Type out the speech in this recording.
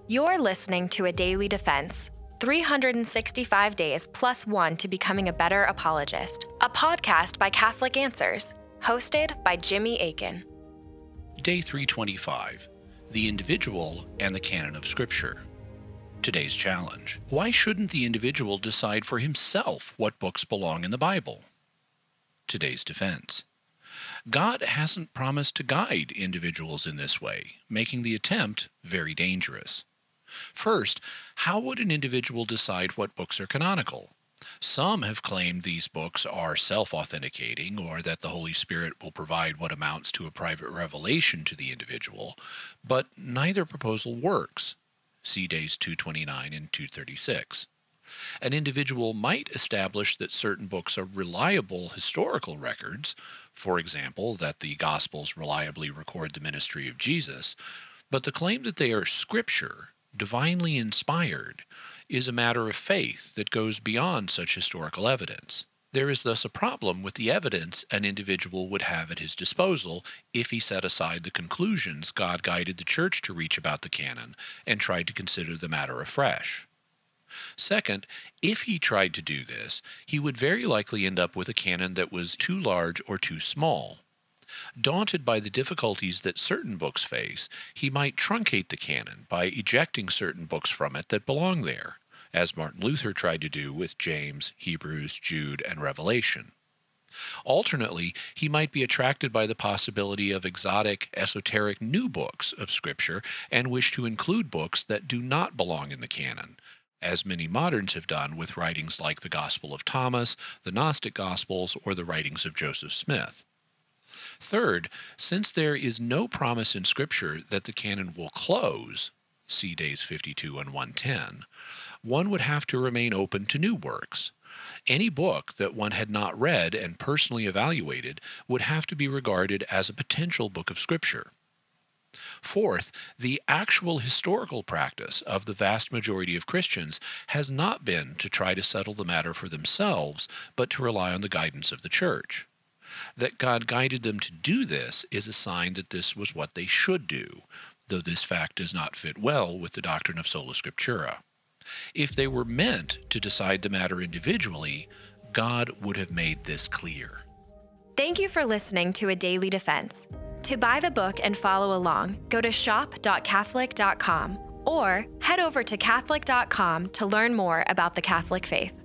You're listening to A Daily Defense, 365 days plus one to becoming a better apologist, a podcast by Catholic Answers, hosted by Jimmy Akin. Day 325, The Individual and the Canon of Scripture. Today's challenge: why shouldn't the individual decide for himself what books belong in the Bible? Today's defense: God hasn't promised to guide individuals in this way, making the attempt very dangerous. First, how would an individual decide what books are canonical? Some have claimed these books are self-authenticating, or that the Holy Spirit will provide what amounts to a private revelation to the individual, but neither proposal works. See Days 229 and 236. An individual might establish that certain books are reliable historical records, for example, that the Gospels reliably record the ministry of Jesus, but the claim that they are Scripture, divinely inspired, is a matter of faith that goes beyond such historical evidence. There is thus a problem with the evidence an individual would have at his disposal if he set aside the conclusions God guided the Church to reach about the canon and tried to consider the matter afresh. Second, if he tried to do this, he would very likely end up with a canon that was too large or too small. Daunted by the difficulties that certain books face, he might truncate the canon by ejecting certain books from it that belong there, as Martin Luther tried to do with James, Hebrews, Jude, and Revelation. Alternately, he might be attracted by the possibility of exotic, esoteric new books of Scripture and wish to include books that do not belong in the canon, as many moderns have done with writings like the Gospel of Thomas, the Gnostic Gospels, or the writings of Joseph Smith. Third, since there is no promise in Scripture that the canon will close, see Days 52 and 110, one would have to remain open to new works. Any book that one had not read and personally evaluated would have to be regarded as a potential book of Scripture. Fourth, the actual historical practice of the vast majority of Christians has not been to try to settle the matter for themselves, but to rely on the guidance of the Church. That God guided them to do this is a sign that this was what they should do, though this fact does not fit well with the doctrine of sola scriptura. If they were meant to decide the matter individually, God would have made this clear. Thank you for listening to A Daily Defense. To buy the book and follow along, go to shop.catholic.com or head over to catholic.com to learn more about the Catholic faith.